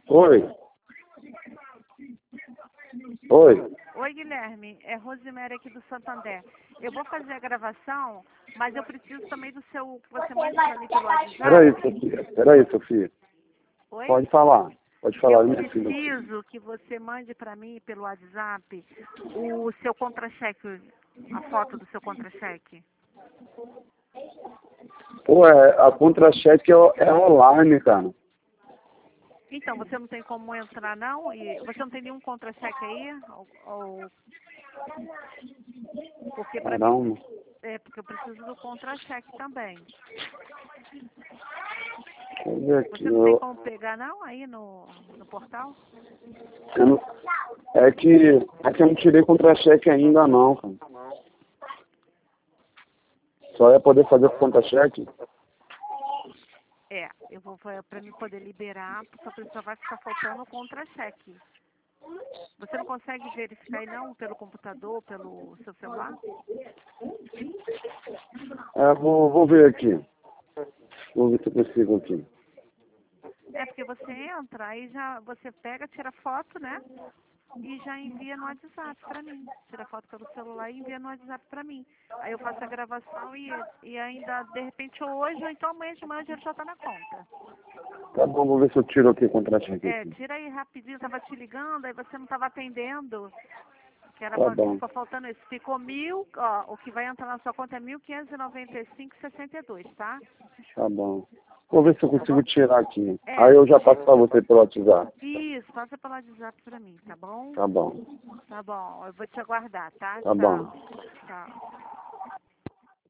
Oi. Oi. Oi, Guilherme. É Rosemary aqui do Santander. Eu vou fazer a gravação, mas eu preciso também do seu... que você mande para mim pelo WhatsApp. Peraí, Sofia. Oi? Pode falar. Pode falar, Eu minha filha. preciso que você mande para mim pelo WhatsApp o seu contra-cheque, a foto do seu contra-cheque. Pô, a contra-cheque é online, cara. Então, você não tem como entrar, não? E você não tem nenhum contra-cheque aí? Porque para mim... Caramba. porque eu preciso do contra-cheque também. Deixa eu ver aqui. Você não tem como pegar, não, aí no portal? É que eu não tirei contra-cheque ainda, não, cara. Só ia poder fazer com contra-cheque? Eu vou para mim poder liberar, só precisa vai ficar faltando o contra-cheque. Você não consegue verificar aí não, pelo computador, pelo seu celular? Vou ver aqui. Vou ver se eu consigo aqui. Porque você entra, aí já você pega, tira foto, né? E já envia no WhatsApp para mim. Tira foto pelo celular e envia no WhatsApp para mim. Aí eu faço a gravação e ainda, de repente, hoje ou então amanhã de manhã o dinheiro já está na conta. Tá bom, vou ver se eu tiro aqui o contra-cheque aqui. Tira aí rapidinho, eu tava te ligando, aí você não estava atendendo. Que era Tá bom. ficou faltando isso. Ficou 1.000, ó, o que vai entrar na sua conta é 1.595,62, tá? Tá bom. Vou ver se eu consigo tirar aqui. Aí eu já passo pra você pelo WhatsApp. Isso, passa pelo WhatsApp pra mim, tá bom? Tá bom. Tá bom, eu vou te aguardar, tá? Tá bom. Tchau.